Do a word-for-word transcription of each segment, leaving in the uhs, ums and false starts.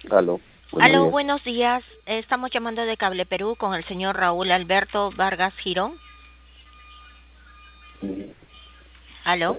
Aló, buenos Aló, días. buenos días. Eh, Estamos llamando de Cable Perú con el señor Raúl Alberto Vargas Girón. Mm, Aló,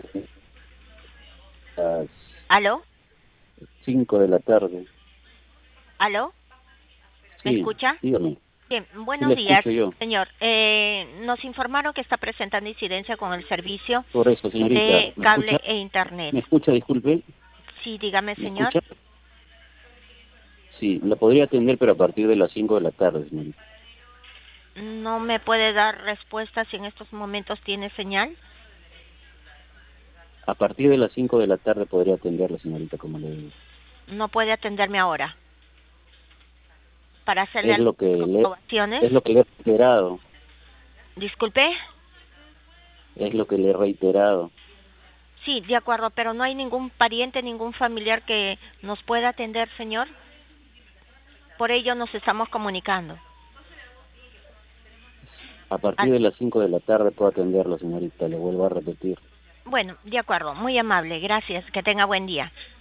Las aló, cinco de la tarde. aló. ¿Me Sí, escucha? dígame. Bien, Sí, buenos le días, escucho yo. señor. Eh, nos informaron que está presentando incidencia con el servicio Por eso, señorita, de ¿me escucha? cable e internet. ¿Me escucha, disculpe? Sí, dígame, ¿Me señor. escucha? Sí, la podría atender, pero a partir de las cinco de la tarde, señorita. No me puede dar respuesta si en estos momentos tiene señal. A partir de las cinco de la tarde podría atenderla, señorita, como le digo. No puede atenderme ahora para hacerle Es lo algunas que le, comprobaciones. es lo que le he reiterado, Disculpe. es lo que le he reiterado. Sí, de acuerdo, pero no hay ningún pariente, ningún familiar que nos pueda atender, señor. Por ello nos estamos comunicando. A partir Al- de las cinco de la tarde puedo atenderla, señorita, le vuelvo a repetir. bueno, de acuerdo, muy amable, gracias, que tenga buen día.